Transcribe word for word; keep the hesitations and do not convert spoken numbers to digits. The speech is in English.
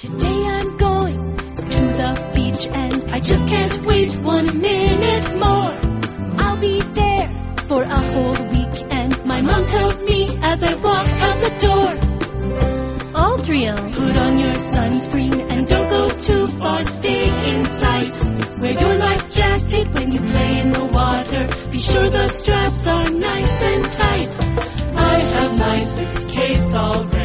Today I'm going to the beach and I just can't wait one minute more. I'll be there for a whole week and my mom tells me as I walk out the door, Aldrio, put on your sunscreen and don't go too far, stay in sight. Wear your life jacket when you play in the water, be sure the straps are nice and tight. I have my suitcase all ready.